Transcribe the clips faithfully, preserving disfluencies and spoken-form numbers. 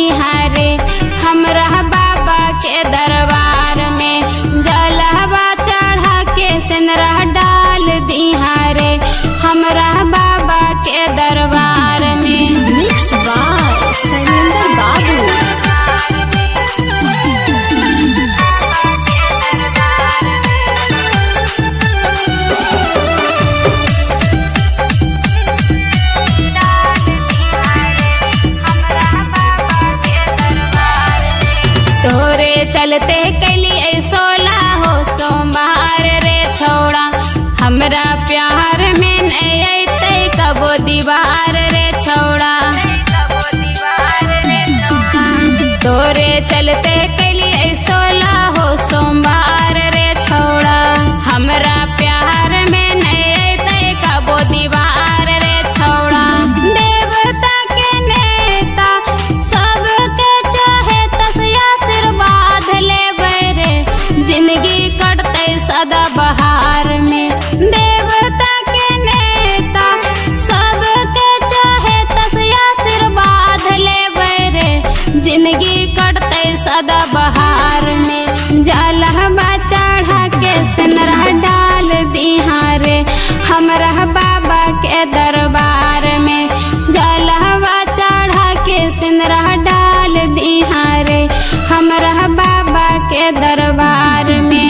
दिहारे हमरा बाबा के दरबार में। जलवा चढ़ा के सिंदूरा डाल दिहारे हमरा बाबा के दरबार में। मिक्स बाय शैलेंद्र बाबू। तोरे चलते कैली सोला हो सोमवार रे छौड़ा हमरा प्यार में नहीं अते कबो दीवार रे छौड़ा। तोरे चलते कैली सोला हो सोमवार रे छौड़ा हमरा प्यार में नहीं अते कबो दीवार रे छौड़ा। देवता के नेता सबके चाहे तसिया आशीर्वाद लेबै रे जिंदगी कटते सदा बहार में। देवता के नेता सबके चाहे तसिया आशीर्वाद लेबै रे जिंदगी कटते सदा बहार में। जलवा चढ़ा के सिंदूरा डाल दिहारे हमरा बाबा के दरबार में। जलवा चढ़ा के सिंदूरा डाल दिहारे हमरा बाबा के दरबार में।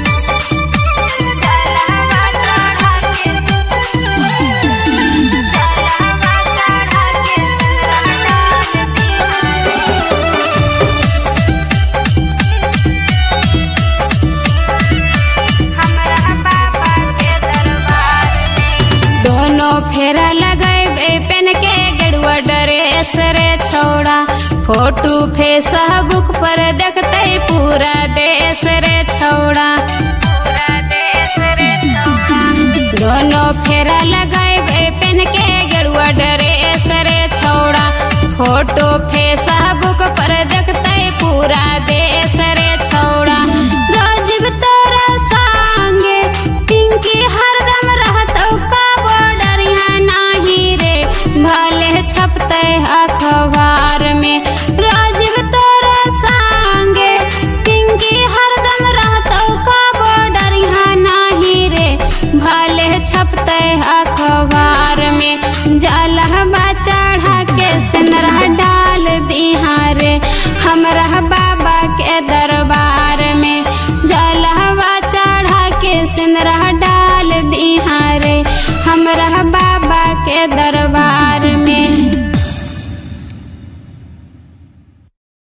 दोनों फेरा लगैबे पेन के गेरुआ ड्रेस रे छौड़ा फोटो फेसबुक पर देखते पूरा देश रे छौड़ा। दोनों फेरा लगैबे पेन